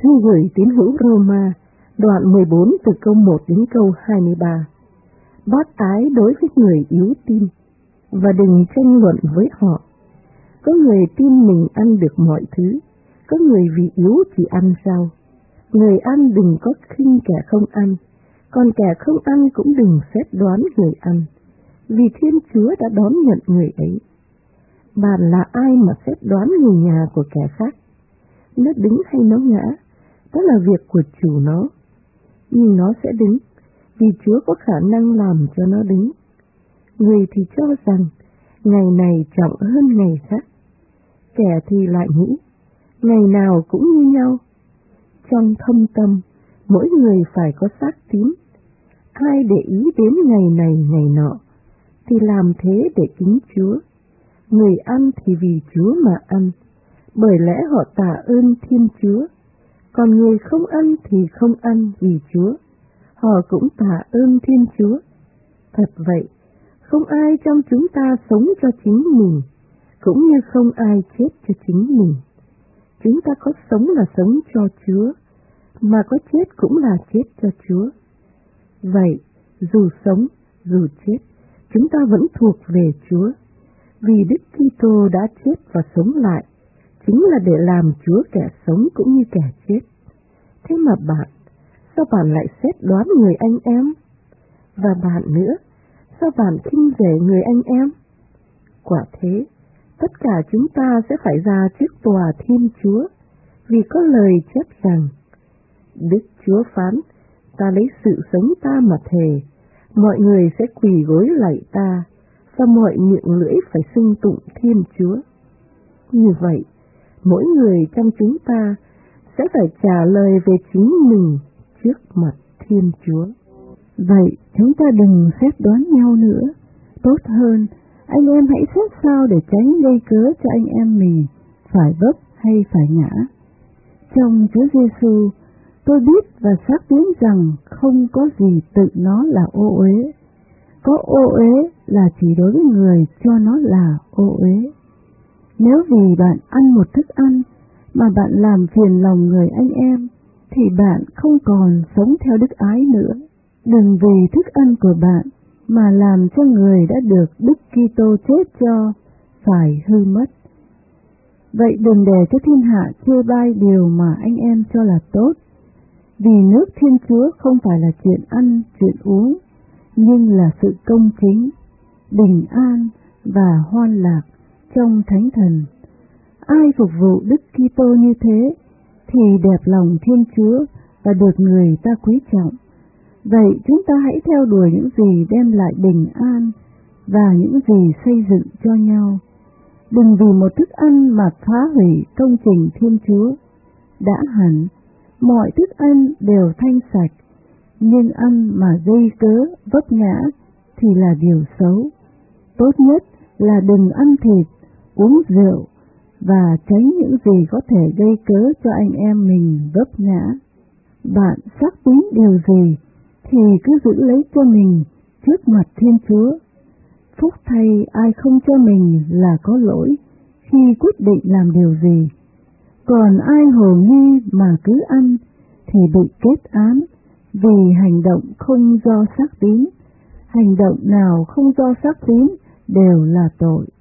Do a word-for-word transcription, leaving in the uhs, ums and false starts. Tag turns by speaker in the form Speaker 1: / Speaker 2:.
Speaker 1: Thư gửi tín hữu Roma, đoạn mười bốn từ câu một đến câu hai mươi ba. Bác ái đối với người yếu tin, và đừng tranh luận với họ. Có người tin mình ăn được mọi thứ, có người vì yếu chỉ ăn rau. Người ăn đừng có khinh kẻ không ăn, còn kẻ không ăn cũng đừng xét đoán người ăn, vì Thiên Chúa đã đón nhận người ấy. Bạn là ai mà xét đoán người nhà của kẻ khác? Nó đứng hay nó ngã, đó là việc của chủ nó. Nhưng nó sẽ đứng, vì Chúa có khả năng làm cho nó đứng. Người thì cho rằng ngày này trọng hơn ngày khác, kẻ thì lại nghĩ ngày nào cũng như nhau. Trong thâm tâm, mỗi người phải có xác tín. Ai để ý đến ngày này ngày nọ, thì làm thế để kính Chúa. Người ăn thì vì Chúa mà ăn, bởi lẽ họ tạ ơn Thiên Chúa. Còn người không ăn thì không ăn vì Chúa, họ cũng tạ ơn Thiên Chúa. Thật vậy, không ai trong chúng ta sống cho chính mình, cũng như không ai chết cho chính mình. Chúng ta có sống là sống cho Chúa, mà có chết cũng là chết cho Chúa. Vậy, dù sống, dù chết, chúng ta vẫn thuộc về Chúa, vì Đức Kitô đã chết và sống lại, chính là để làm Chúa kẻ sống cũng như kẻ chết. Thế mà bạn, sao bạn lại xét đoán người anh em? Và bạn nữa, sao bạn khinh rẻ người anh em? Quả thế, tất cả chúng ta sẽ phải ra trước tòa Thiên Chúa, vì có lời chép rằng: Đức Chúa phán, ta lấy sự sống ta mà thề, mọi người sẽ quỳ gối lạy ta, và mọi miệng lưỡi phải xưng tụng Thiên Chúa. Như vậy, mỗi người trong chúng ta sẽ phải trả lời về chính mình trước mặt Thiên Chúa.
Speaker 2: Vậy chúng ta đừng xét đoán nhau nữa. Tốt hơn, anh em hãy xét sao để tránh gây cớ cho anh em mình phải vấp hay phải ngã. Trong Chúa Giêsu, tôi biết và xác tín rằng không có gì tự nó là ô uế. Có ô uế là chỉ đối với người cho nó là ô uế. Nếu vì bạn ăn một thức ăn mà bạn làm phiền lòng người anh em, thì bạn không còn sống theo đức ái nữa. Đừng vì thức ăn của bạn mà làm cho người đã được Đức Kitô chết cho phải hư mất. Vậy đừng để cho thiên hạ chê bai điều mà anh em cho là tốt, vì nước Thiên Chúa không phải là chuyện ăn, chuyện uống, nhưng là sự công chính, bình an và hoan lạc trong Thánh Thần. Ai phục vụ Đức Kitô như thế thì đẹp lòng Thiên Chúa và được người ta quý trọng. Vậy chúng ta hãy theo đuổi những gì đem lại bình an và những gì xây dựng cho nhau. Đừng vì một thức ăn mà phá hủy công trình Thiên Chúa. Đã hẳn, mọi thức ăn đều thanh sạch, nhưng ăn mà gây cớ vấp ngã thì là điều xấu. Tốt nhất là đừng ăn thịt, uống rượu và tránh những gì có thể gây cớ cho anh em mình vấp ngã. Bạn xác tín điều gì thì cứ giữ lấy cho mình trước mặt Thiên Chúa. Phúc thay ai không cho mình là có lỗi khi quyết định làm điều gì. Còn ai hồ nghi mà cứ ăn thì bị kết án, vì hành động không do xác tín. Hành động nào không do xác tín đều là tội.